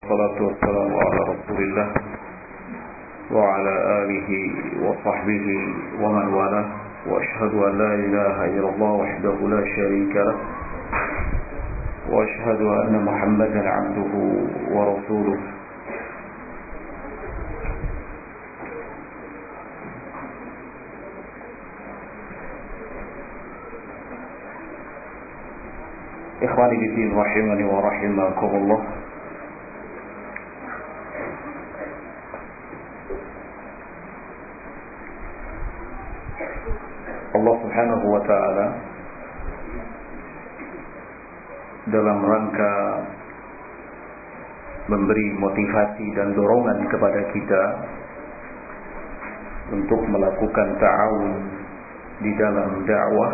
والصلاة والسلام على رسول الله وعلى آله وصحبه ومن والاه وأشهد أن لا إله إلا الله وحده لا شريك له وأشهد أن محمدا عبده ورسوله Ikhwani fiddin rahimani wa rahimakumullah. Allah Subhanahu wa ta'ala dalam rangka memberi motivasi dan dorongan kepada kita untuk melakukan ta'awun di dalam dakwah,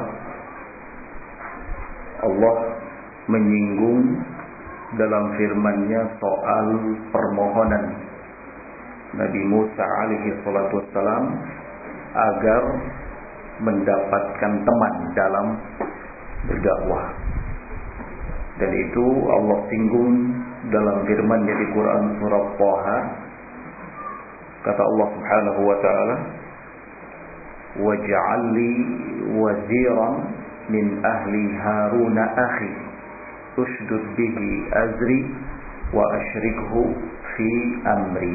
Allah menyinggung dalam firman-Nya soal permohonan Nabi Musa alaihi salatu wassalam agar mendapatkan teman dalam berdakwah. Dan itu Allah singgung dalam firman-Nya di Quran surah Thaha. Kata Allah Subhanahu wa ta'ala, waj'al li waziran min ahli Harun akhi ushdud bihi azri wa ashrikhu fi amri.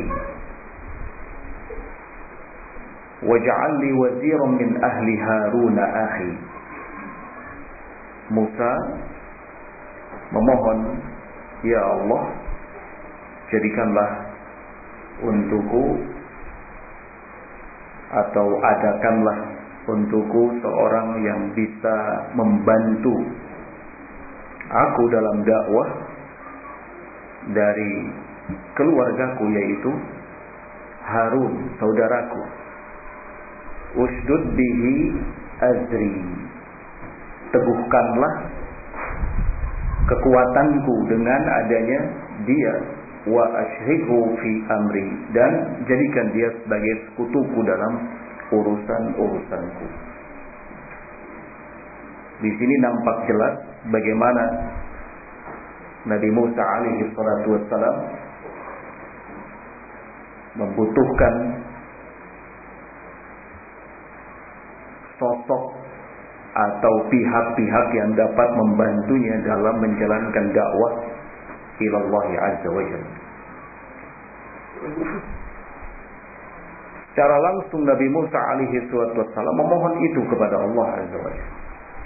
Waj'al li waziran min ahli Harun akhi. Musa memohon, ya Allah, jadikanlah untukku atau adakanlah untukku seorang yang bisa membantu aku dalam dakwah dari keluargaku, yaitu Harun, saudaraku. Usdud bihi azri, teguhkanlah kekuatanku dengan adanya dia. Wa ashrikhu fi amri, dan jadikan dia sebagai sekutuku dalam urusan-urusanku. Di sini nampak jelas bagaimana Nabi Musa alaihi salatu wassalam membutuhkan sosok atau pihak-pihak yang dapat membantunya dalam menjalankan dakwah ilallah azza wa jalla. Secara langsung Nabi Musa alaihi salatu wassalam memohon itu kepada Allah azza wa jalla.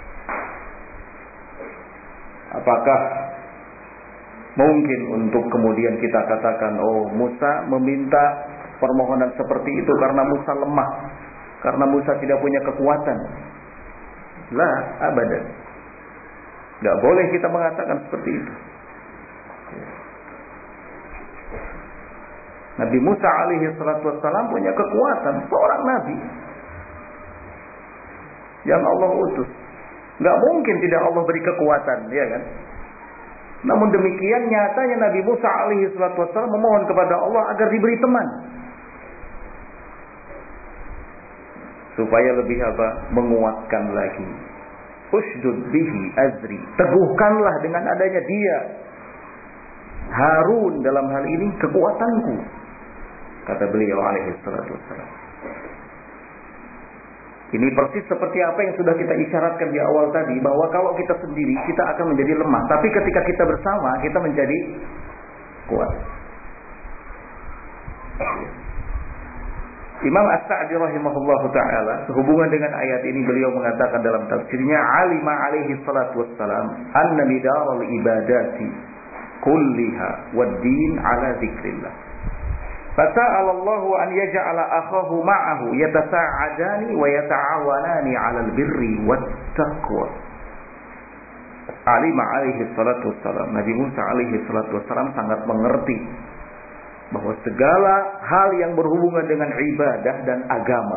Apakah mungkin untuk kemudian kita katakan, oh, Musa meminta permohonan seperti itu karena Musa lemah, karena Musa tidak punya kekuatan? La, abadan. Tidak boleh kita mengatakan seperti itu. Nabi Musa alaihi salatu wassalam punya kekuatan, seorang nabi yang Allah utus. Tidak mungkin tidak Allah beri kekuatan, ya kan? Namun demikian nyatanya Nabi Musa alaihi salatu wassalam memohon kepada Allah agar diberi teman, supaya lebih apa? Menguatkan lagi. Ushdud bihi azri, teguhkanlah dengan adanya dia Harun dalam hal ini kekuatanku, kata beliau alaihi salatu wassalam. Ini persis seperti apa yang sudah kita isyaratkan di awal tadi, bahwa kalau kita sendiri kita akan menjadi lemah, tapi ketika kita bersama kita menjadi kuat. Imam As-Sa'di rahimahullahu ta'ala sehubungan dengan ayat ini beliau mengatakan dalam tafsirnya, alima alaihi salatu wassalam anna midaral ibadati kulliha wad-din ala dzikrillah. Fasa'ala Allah an yaj'ala akhahu ma'ahu yatasa'adani wa yata'awanani 'alal birri wat taqwa. Alima alaihi salatu wassalam, Nabi Musa alaihi salatu wassalam sangat mengerti bahwa segala hal yang berhubungan dengan ibadah dan agama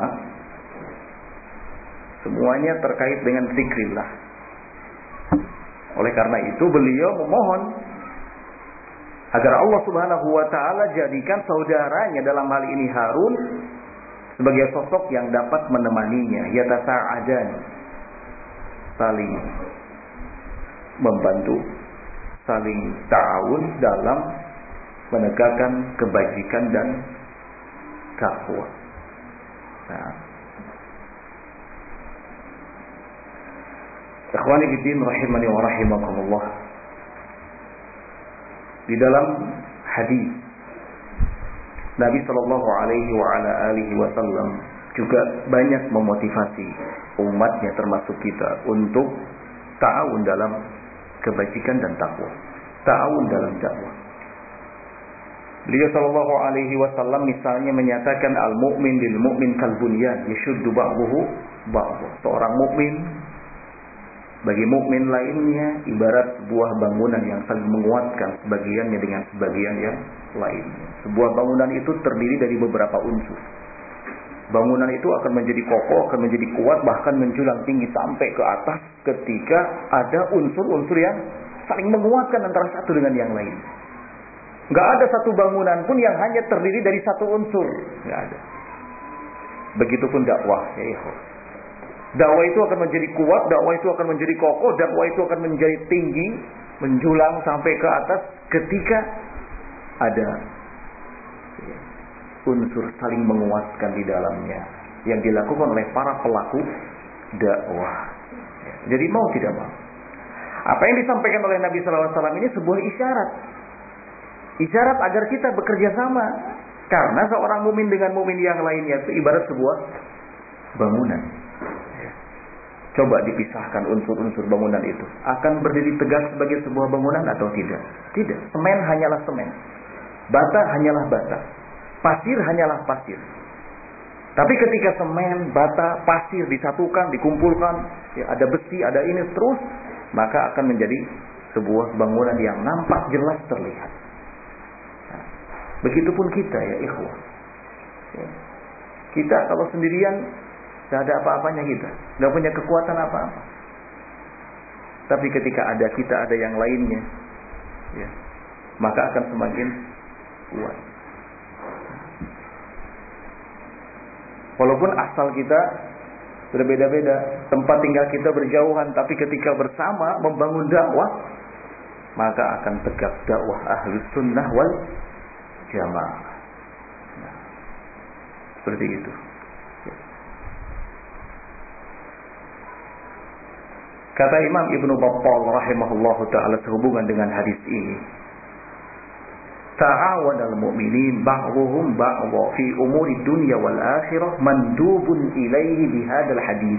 semuanya terkait dengan zikrillah. Oleh karena itu beliau memohon agar Allah Subhanahu wa ta'ala jadikan saudaranya dalam hal ini Harun sebagai sosok yang dapat menemaninya, yatasa'adan, saling membantu, saling ta'awun dalam menegakkan kebajikan dan takwa. Nah, ikhwani fiddin rahimani wa rahimakumullah. Di dalam hadis Nabi sallallahu alaihi wa ala alihi wasallam juga banyak memotivasi umatnya termasuk kita untuk ta'awun dalam kebajikan dan takwa, ta'awun dalam dakwah. Beliau sallallahu alaihi wasallam misalnya menyatakan al-mu'min lil mu'min kal bunyan yashuddu ba'dahu ba'dha. Seorang mukmin bagi mukmin lainnya ibarat sebuah bangunan yang saling menguatkan sebagiannya dengan sebagian yang lainnya. Sebuah bangunan itu terdiri dari beberapa unsur. Bangunan itu akan menjadi kokoh, akan menjadi kuat, bahkan menjulang tinggi sampai ke atas ketika ada unsur-unsur yang saling menguatkan antara satu dengan yang lain. Gak ada satu bangunan pun yang hanya terdiri dari satu unsur. Gak ada. Begitupun dakwah, ya ikhwan. Dakwah itu akan menjadi kuat, dakwah itu akan menjadi kokoh, dakwah itu akan menjadi tinggi, menjulang sampai ke atas ketika ada unsur saling menguatkan di dalamnya yang dilakukan oleh para pelaku dakwah. Jadi mau tidak mau, apa yang disampaikan oleh Nabi SAW ini sebuah isyarat agar kita bekerja sama, karena seorang mukmin dengan mukmin yang lainnya itu ibarat sebuah bangunan. Coba dipisahkan unsur-unsur bangunan itu, akan berdiri tegak sebagai sebuah bangunan atau tidak? Tidak. Semen hanyalah semen, bata hanyalah bata, pasir hanyalah pasir. Tapi ketika semen, bata, pasir disatukan, dikumpulkan, ya, ada besi, ada ini terus, maka akan menjadi sebuah bangunan yang nampak jelas terlihat. Nah, begitupun kita, ya ikhwah. Ya. Kita kalau sendirian gak ada apa-apanya, kita gak punya kekuatan apa-apa. Tapi ketika ada kita, ada yang lainnya, ya, maka akan semakin kuat. Walaupun asal kita berbeda-beda, tempat tinggal kita berjauhan, tapi ketika bersama membangun dakwah, maka akan tegak dakwah Ahlus Sunnah wal Jamaah. Nah, seperti itu. Kata Imam Ibnu Battal rahimahullahu ta'ala sehubungan dengan hadis ini, ta'awanal mu'minin ba'dhuhum ba'dha fi umuri dunya wal akhirah mandubun ilaihi bihadzal hadis.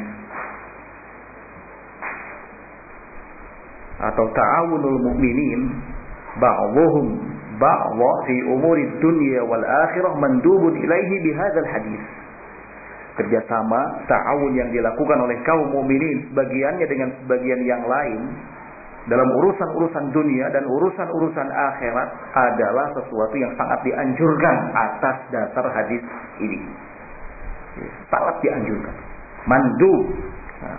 Atau ta'awunul mu'minin ba'dhuhum ba'dha fi umuri dunya wal akhirah mandubun ilaihi bihadzal hadis. Kerjasama, ta'awun yang dilakukan oleh kaum mukminin sebagiannya dengan sebagian yang lain dalam urusan-urusan dunia dan urusan-urusan akhirat adalah sesuatu yang sangat dianjurkan atas dasar hadis ini. Sangat dianjurkan. Mandub. Nah.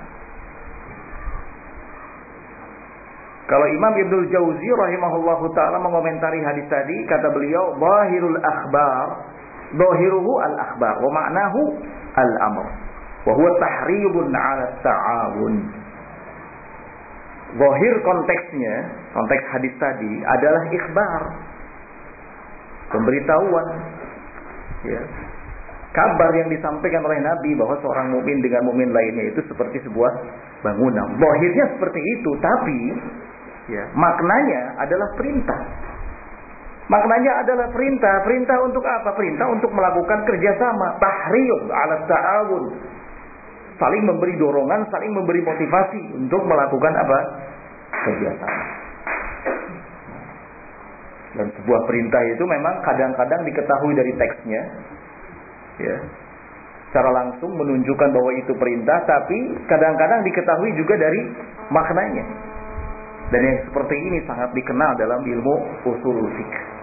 Kalau Imam Ibnul Jauzi rahimahullahu ta'ala mengomentari hadis tadi, kata beliau, zahirul akhbar, zahiruhu al-akhbar, wa ma'nahu al-amr, wa huwa tahribun 'ala ta'awun. Zahir konteksnya, konteks hadis tadi adalah ikhbar, pemberitahuan, ya, kabar yang disampaikan oleh Nabi bahwa seorang mukmin dengan mukmin lainnya itu seperti sebuah bangunan. Zahirnya seperti itu, tapi ya, maknanya adalah perintah. Maknanya adalah perintah. Perintah untuk apa? Perintah untuk melakukan kerjasama. Tahriyub ala ta'awun. Saling memberi dorongan, saling memberi motivasi untuk melakukan apa? Kerjasama. Dan sebuah perintah itu memang kadang-kadang diketahui dari teksnya, ya, secara langsung menunjukkan bahwa itu perintah, tapi kadang-kadang diketahui juga dari maknanya. Dan yang seperti ini sangat dikenal dalam ilmu ushul fiqh.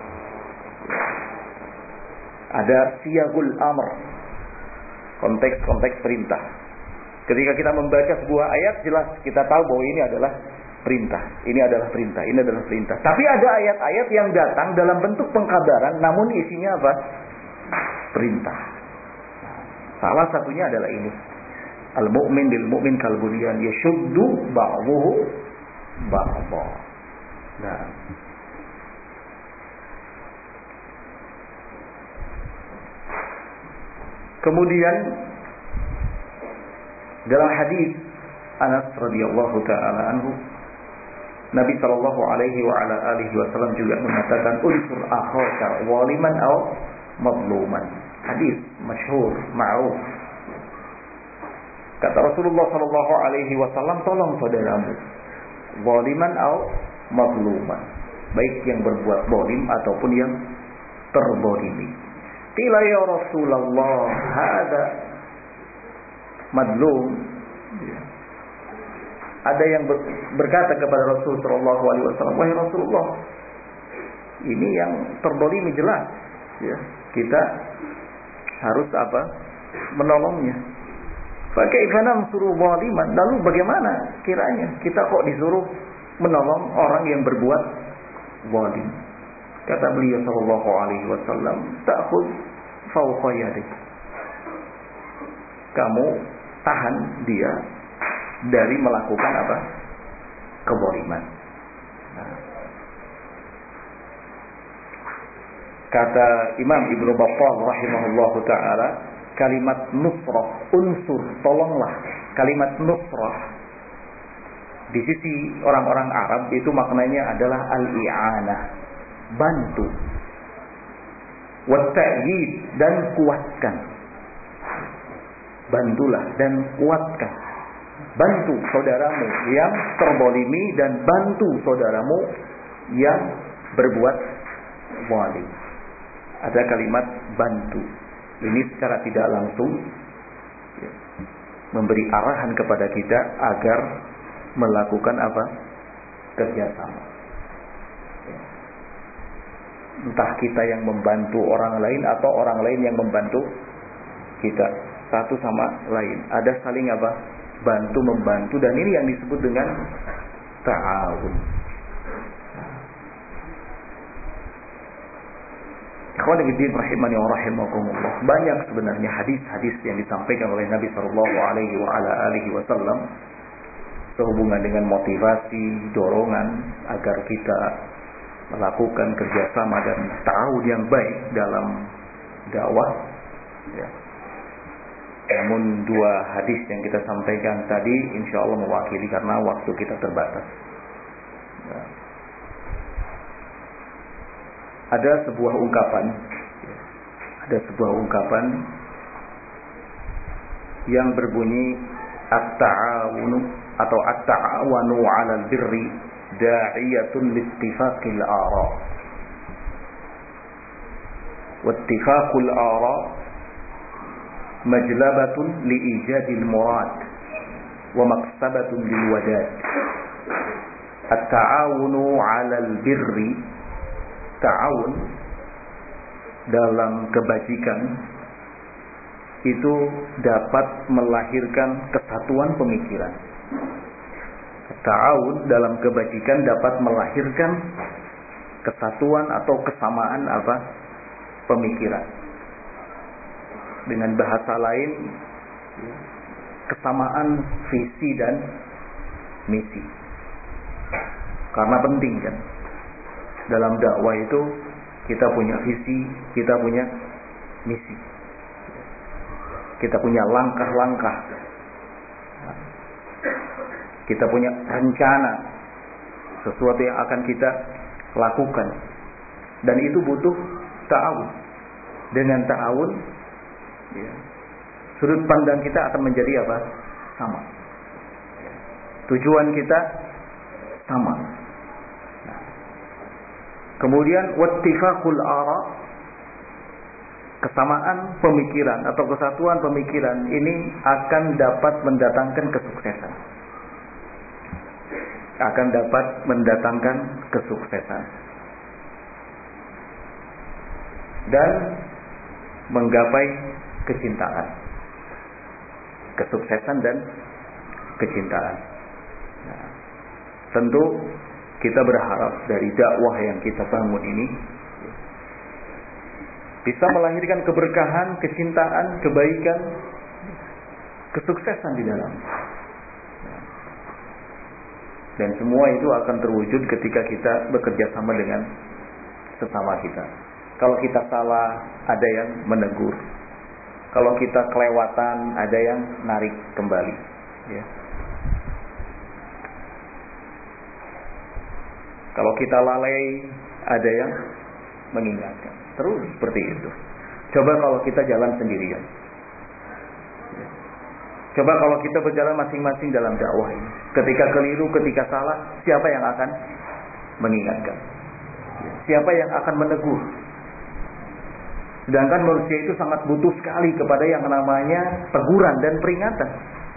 Ada siyagul amr, konteks perintah. Ketika kita membaca sebuah ayat, jelas kita tahu bahwa ini adalah perintah, ini adalah perintah, ini adalah perintah. Tapi ada ayat-ayat yang datang dalam bentuk pengkabaran, namun isinya apa? Perintah. Salah satunya adalah ini, al-mu'min lil mu'min kal bunyan yashuddu ba'dhuhu ba'dha. Nah, Kemudian dalam hadis Anas radhiyallahu taala anhu, Nabi sallallahu alaihi wa ala alihi wasallam juga mengatakan unsur akhaka waliman aw madluman. Hadis masyhur, ma'ruf. Kata Rasulullah sallallahu alaihi wasallam, tolong saudaramu waliman aw madluman, baik yang berbuat zalim ataupun yang terzalimi. Qila ya Rasulullah, hada madlum. Ada yang berkata kepada Rasul sallallahu alaihi wasallam, wahai Rasulullah, ini yang terzalimi jelas, ya. Kita harus apa? Menolongnya. Fa kaifa nansuru zaliman? Lalu bagaimana kiranya kita kok disuruh menolong orang yang berbuat zalim? Kata beliau sallallahu alaihi wasallam, ta'khudh fawqa yadik. Kamu tahan dia dari melakukan apa? Kezaliman. Nah. Kata Imam Ibnu Battal rahimahullahu taala, kalimat nusrah, unsur, tolonglah. Kalimat nusrah di sisi orang-orang Arab itu maknanya adalah al-i'anah, bantu. Wa ta'yid, dan kuatkan. Bantulah dan kuatkan. Bantu saudaramu yang terzalimi dan bantu saudaramu yang berbuat zalim. Ada kalimat bantu. Ini secara tidak langsung ya, memberi arahan kepada kita agar melakukan apa? Kerjasama. Ya. Entah kita yang membantu orang lain atau orang lain yang membantu kita. Satu sama lain. Ada saling apa? Bantu membantu, dan ini yang disebut dengan ta'awun. Ikhwan fillah rahimani wa rahimakumullah. Banyak sebenarnya hadis-hadis yang disampaikan oleh Nabi sallallahu alaihi wa ala alihi wasallam sehubungan dengan motivasi, dorongan agar kita melakukan kerjasama dan ta'awun yang baik dalam dakwah. Ya. Namun dua hadis yang kita sampaikan tadi insya Allah mewakili karena waktu kita terbatas. Ya. Ada sebuah ungkapan yang berbunyi at-ta'awunu atau at-ta'awanu 'alal birri da'iyatun liittifaqil ara. Wattifaqul ara majlabatun liijadil murad wa maqsabatun lil wadad. At-ta'awunu 'alal birri, ta'awun dalam kebajikan itu dapat melahirkan kesatuan pemikiran. Ta'awun dalam kebajikan dapat melahirkan kesatuan atau kesamaan apa? Pemikiran. Dengan bahasa lain, kesamaan visi dan misi. Karena penting kan, dalam dakwah itu kita punya visi, kita punya misi, kita punya langkah-langkah, kita punya rencana, sesuatu yang akan kita lakukan, dan itu butuh ta'awun. Dengan ta'awun, ya, sudut pandang kita akan menjadi apa? Sama. Tujuan kita sama. Kemudian wattifaqul ara, kesamaan pemikiran atau kesatuan pemikiran ini akan dapat mendatangkan kesuksesan. Akan dapat mendatangkan kesuksesan. Dan menggapai kecintaan. Kesuksesan dan kecintaan. Nah, tentu kita berharap dari dakwah yang kita bangun ini bisa melahirkan keberkahan, kecintaan, kebaikan, kesuksesan di dalam. Dan semua itu akan terwujud ketika kita bekerja sama dengan sesama kita. Kalau kita salah, ada yang menegur. Kalau kita kelewatan, ada yang narik kembali. Ya. Kalau kita lalai, ada yang mengingatkan. Terus seperti itu. Coba kalau kita jalan sendirian. Coba kalau kita berjalan masing-masing dalam dakwah ini. Ketika keliru, ketika salah, siapa yang akan mengingatkan? Siapa yang akan menegur? Sedangkan manusia itu sangat butuh sekali kepada yang namanya teguran dan peringatan.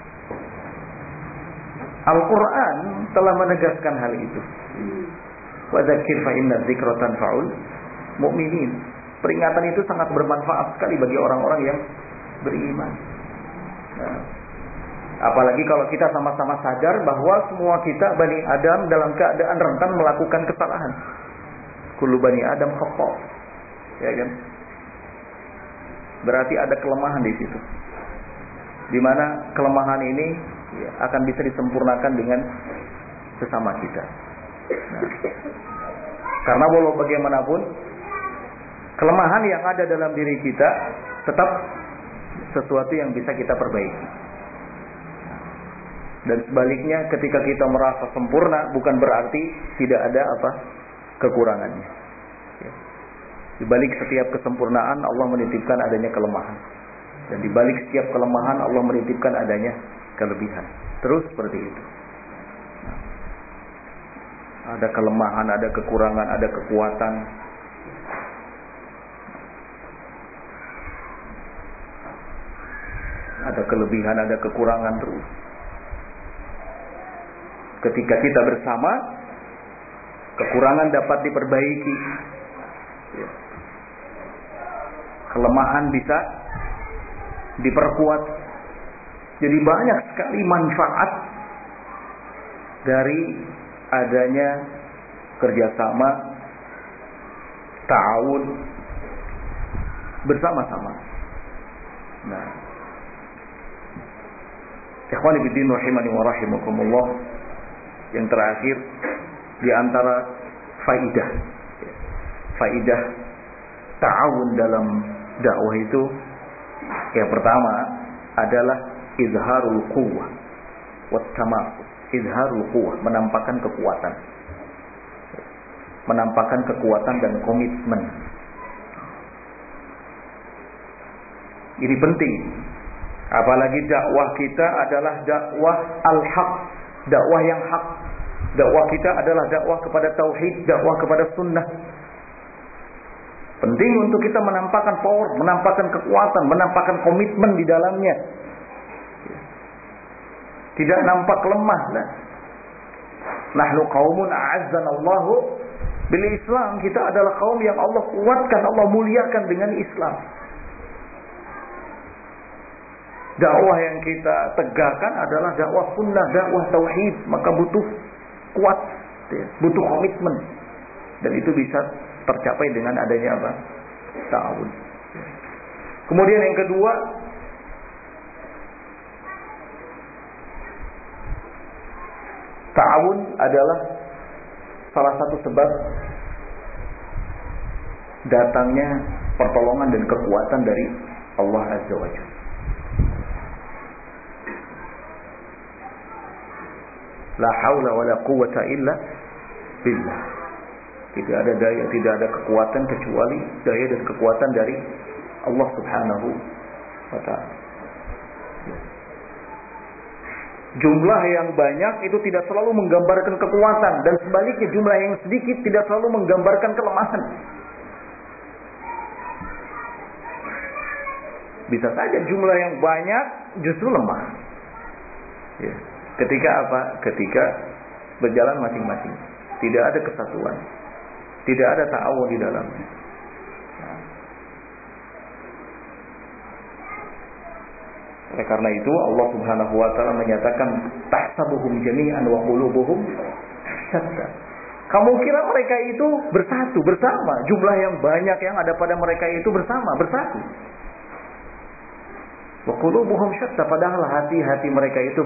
Al-Quran telah menegaskan hal itu. Wa dzakir fa inna dzikra tanfa'ul mu'minin. Peringatan itu sangat bermanfaat sekali bagi orang-orang yang beriman. Nah, apalagi kalau kita sama-sama sadar bahwa semua kita Bani Adam dalam keadaan rentan melakukan kesalahan. Kullu Bani Adam khata'. Ya kan? Berarti ada kelemahan di situ. Di mana kelemahan ini akan bisa disempurnakan dengan sesama kita. Nah, karena walau bagaimanapun kelemahan yang ada dalam diri kita tetap sesuatu yang bisa kita perbaiki. Dan sebaliknya ketika kita merasa sempurna bukan berarti tidak ada kekurangannya. Di balik setiap kesempurnaan Allah menitipkan adanya kelemahan. Dan di balik setiap kelemahan Allah menitipkan adanya kelebihan. Terus seperti itu. Ada kelemahan, ada kekurangan, ada kekuatan. Ada kelebihan, ada kekurangan terus. Ketika kita bersama, kekurangan dapat diperbaiki. Kelemahan bisa diperkuat. Jadi banyak sekali manfaat dari adanya kerjasama, ta'awun bersama-sama. Nah, ikhwani fiddin rahimani wa rahimakumullah, yang terakhir di antara faidah ta'awun dalam dakwah itu, yang pertama adalah izharul quwwah wat tamasuk. Izharul quwwah, menampakkan kekuatan. Menampakkan kekuatan dan komitmen. Ini penting. Apalagi dakwah kita adalah dakwah al-haq, dakwah yang hak. Dakwah kita adalah dakwah kepada tauhid, dakwah kepada sunnah. Penting untuk kita menampakkan power, menampakkan kekuatan, menampakkan komitmen di dalamnya. Tidak nampak lemah. Nahnu qaumun a'azzanallahu bil Islam. Kita adalah kaum yang Allah kuatkan, Allah muliakan dengan Islam. Dakwah yang kita tegakkan adalah dakwah sunnah, dakwah tauhid. Maka butuh kuat, butuh komitmen. Dan itu bisa tercapai dengan adanya ta'awun. Kemudian yang kedua, ta'awun adalah salah satu sebab datangnya pertolongan dan kekuatan dari Allah Azza wa Jalla. La haula wa la quwwata illa billah. Tidak ada daya, tidak ada kekuatan kecuali daya dan kekuatan dari Allah Subhanahu wa ta'ala. Jumlah yang banyak itu tidak selalu menggambarkan kekuatan, dan sebaliknya jumlah yang sedikit tidak selalu menggambarkan kelemahan. Bisa saja jumlah yang banyak justru lemah. Ya. Ketika Ketika berjalan masing-masing, tidak ada kesatuan, tidak ada ta'awun di dalamnya. Oleh karena itu Allah Subhanahu wa ta'ala menyatakan tahsabuhum jami'an wa qulubuhum syatta. Kamu kira mereka itu bersatu, bersama. Jumlah yang banyak yang ada pada mereka itu bersatu. Wa qulubuhum syatta, padahal hati-hati mereka itu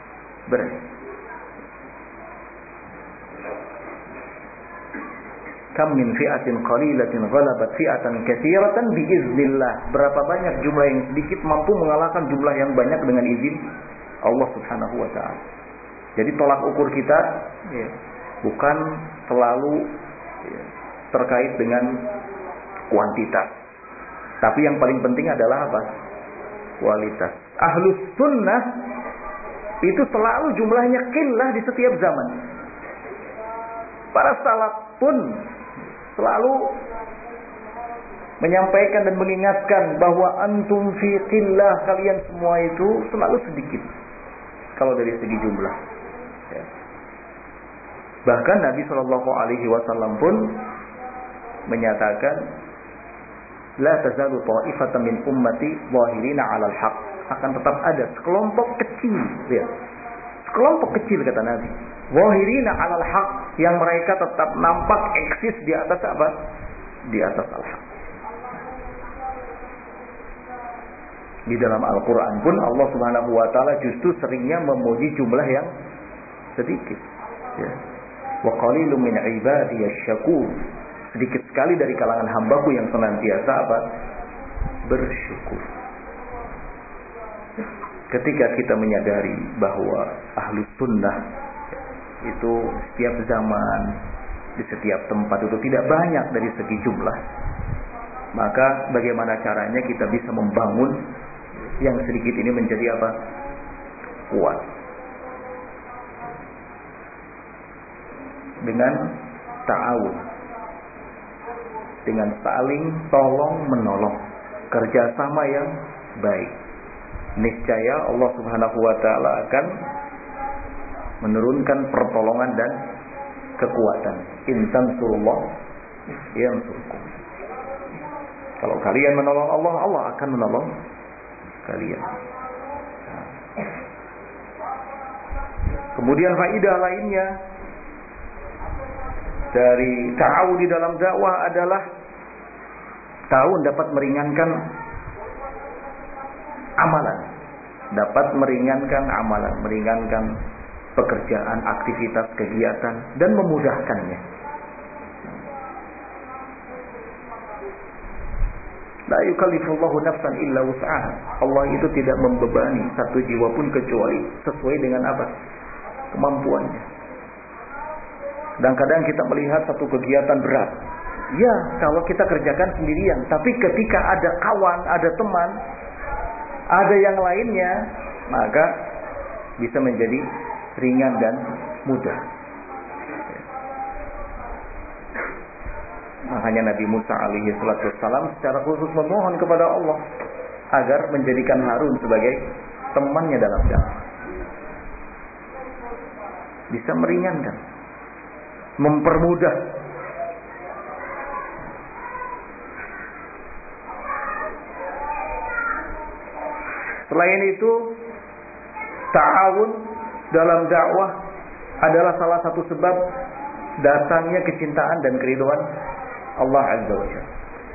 bercerai-berai. Kam min fi'atin qalilatin ghalabat fi'atan katsiratan biiznillah. Berapa banyak jumlah yang sedikit mampu mengalahkan jumlah yang banyak dengan izin Allah Subhanahu wa taala. Jadi tolak ukur kita ya, bukan selalu ya, terkait dengan kuantitas. Tapi yang paling penting adalah apa? Kualitas. Ahlus sunnah itu selalu jumlahnya qillah di setiap zaman. Para salaf pun selalu menyampaikan dan mengingatkan bahwa antum fi qillah, kalian semua itu selalu sedikit kalau dari segi jumlah ya. Bahkan Nabi SAW pun menyatakan la tazalu ta'ifatan min ummati zahirina 'alal haqq, akan tetap ada sekelompok kecil ya. Sekelompok kecil kata Nabi, zahirina 'alal haqq, yang mereka tetap nampak eksis di atas apa? Di atas al-haq. Di dalam Al-Quran pun Allah Subhanahu wa taala justru seringnya memuji jumlah yang sedikit ya. Wa qalilun min ibadiyasy syakur, sedikit sekali dari kalangan hambaku yang senantiasa apa? Bersyukur. Ketika kita menyadari bahwa ahlus sunnah itu setiap zaman, di setiap tempat itu tidak banyak dari segi jumlah, maka bagaimana caranya kita bisa membangun yang sedikit ini menjadi apa? Kuat. Dengan ta'awun, dengan saling tolong menolong, kerjasama yang baik. Niscaya Allah Subhanahu wa taala akan menurunkan pertolongan dan kekuatan. In tansurullah yansurkum. Kalau kalian menolong Allah, Allah akan menolong kalian. Kemudian faidah lainnya dari ta'awun di dalam dakwah adalah ta'awun dapat meringankan amalan, dapat meringankan amalan, meringankan pekerjaan, aktivitas, kegiatan, dan memudahkannya. La yukallifullahu nafsan illa wus'aha. Allah itu tidak membebani satu jiwa pun kecuali sesuai dengan apa? Kemampuannya. Kadang-kadang kita melihat satu kegiatan berat. Ya, kalau kita kerjakan sendirian, tapi ketika ada kawan, ada teman, ada yang lainnya, maka bisa menjadi ringan dan mudah. Makanya Nabi Musa alaihi salatu wassalam secara khusus memohon kepada Allah agar menjadikan Harun sebagai temannya dalam dakwah. Bisa meringankan, mempermudah. Selain itu, ta'awun dalam dakwah adalah salah satu sebab datangnya kecintaan dan keridhaan Allah Azza wa Jalla.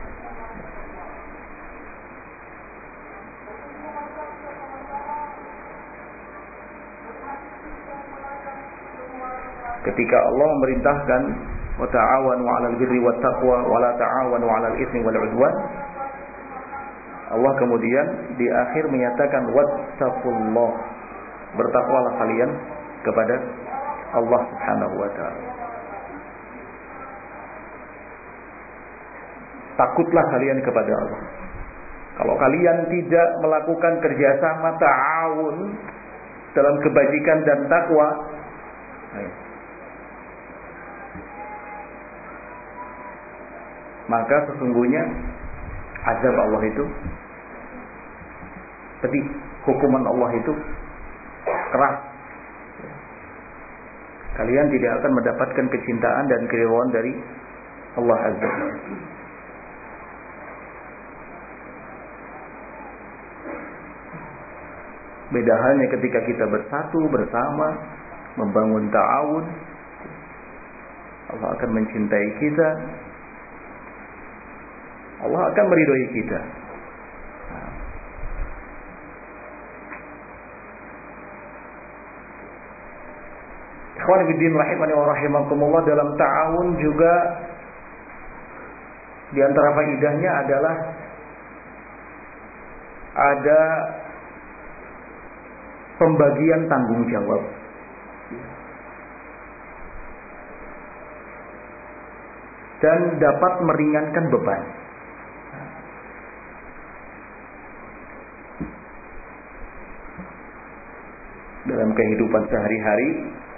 Ketika Allah memerintahkan wa ta'awanu 'alal birri wat taqwa wa la ta'awanu 'alal itsmi wal 'udwan, Allah kemudian di akhir menyatakan wattaqullah, bertakwalah kalian kepada Allah Subhanahu wa taala. Takutlah kalian kepada Allah. Kalau kalian tidak melakukan kerjasama ta'awun dalam kebajikan dan takwa, maka sesungguhnya azab Allah itu pedih, hukuman Allah itu keras. Kalian tidak akan mendapatkan kecintaan dan keridhaan dari Allah Azza wa Jalla. Beda halnya ketika kita bersatu bersama membangun ta'awun, Allah akan mencintai kita, Allah akan meridhai kita. Ikhwan fillah rahimani wa rahimakumullah, dalam ta'awun juga Di antara faedahnya adalah ada pembagian tanggung jawab. Dan dapat meringankan beban. Dalam kehidupan sehari-hari,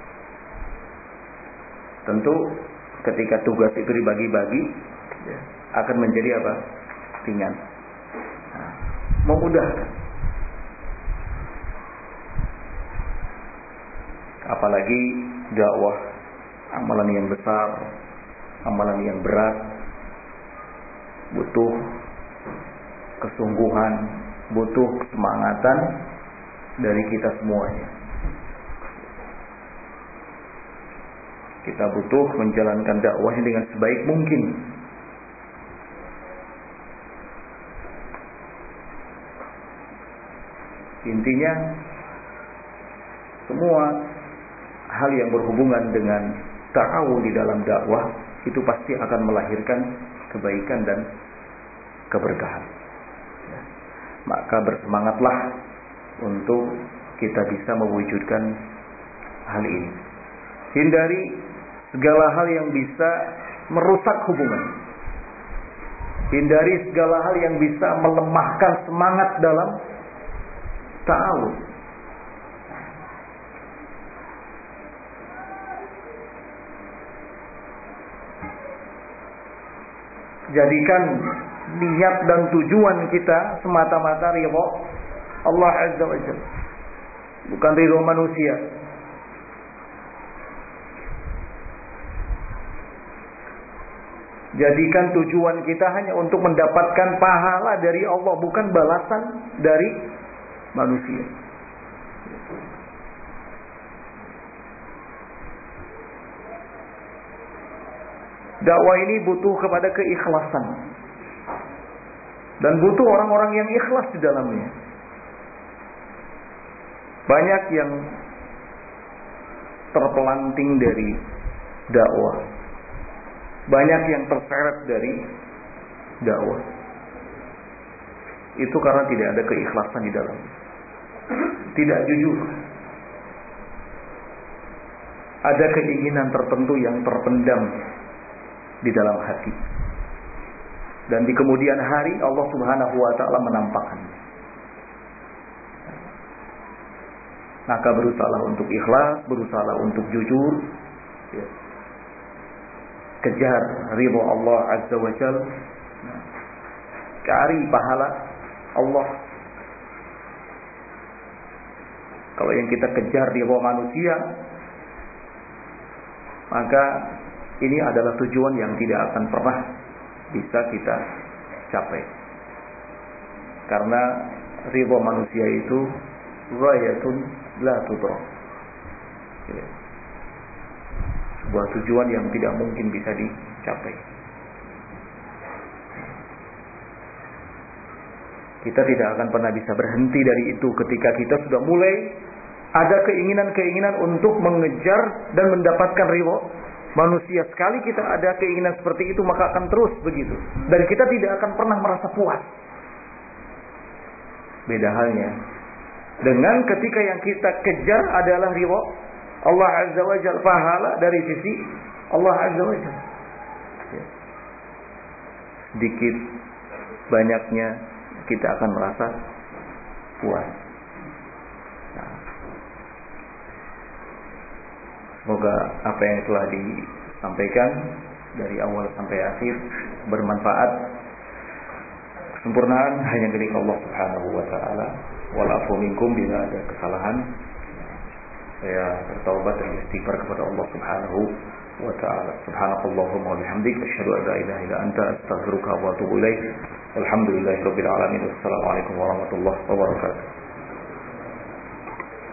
tentu ketika tugas itu dibagi-bagi, akan menjadi apa? Ringan. Memudahkan. Apalagi dakwah, amalan yang besar, amalan yang berat, butuh kesungguhan, butuh kesemangatan dari kita semuanya. Kita butuh menjalankan dakwahnya dengan sebaik mungkin. Intinya, semua hal yang berhubungan dengan ta'awun di dalam dakwah itu pasti akan melahirkan kebaikan dan keberkahan. Maka bersemangatlah untuk kita bisa mewujudkan hal ini. Hindari segala hal yang bisa merusak hubungan. Hindari segala hal yang bisa melemahkan semangat dalam ta'awun. Jadikan niat dan tujuan kita semata-mata ridha Allah Azza wa Jalla, bukan ridha manusia. Jadikan tujuan kita hanya untuk mendapatkan pahala dari Allah, bukan balasan dari manusia. Dakwah ini butuh kepada keikhlasan dan butuh orang-orang yang ikhlas di dalamnya. Banyak yang terpelanting dari dakwah, banyak yang terseret dari dakwah. Itu karena tidak ada keikhlasan di dalamnya, tidak jujur. Ada keinginan tertentu yang terpendam di dalam hati, dan di kemudian hari Allah Subhanahu wa ta'ala menampakkan. Maka berusahalah untuk ikhlas, berusahalah untuk jujur, ya. Kejar ridha Allah Azza wa Jalla, cari pahala Allah. Kalau yang kita kejar ridha manusia, maka ini adalah tujuan yang tidak akan pernah bisa kita capai. Karena ridha manusia itu ghayatun la tudrak. Sebuah tujuan yang tidak mungkin bisa dicapai. Kita tidak akan pernah bisa berhenti dari itu ketika kita sudah mulai ada keinginan-keinginan untuk mengejar dan mendapatkan ridha manusia. Sekali kita ada keinginan seperti itu, maka akan terus begitu. Dan kita tidak akan pernah merasa puas. Beda halnya dengan ketika yang kita kejar adalah ridha Allah Azza wa Jalla, pahala dari sisi Allah Azza wa Jalla. Sedikit banyaknya kita akan merasa puas. Semoga apa yang telah disampaikan dari awal sampai akhir bermanfaat. Kesempurnaan hanya milik Allah Subhanahu wa ta'ala. Walafu minkum bila ada kesalahan, saya bertaubat dan istighfar kepada Allah Subhanahu wa ta'ala. Subhanakallahumma wa bihamdik, asyhadu an la ilaha illa anta, astaghfiruka wa atubu ilaik. Alhamdulillahirabbil alamin. Wassalamualaikum warahmatullahi wabarakatuh.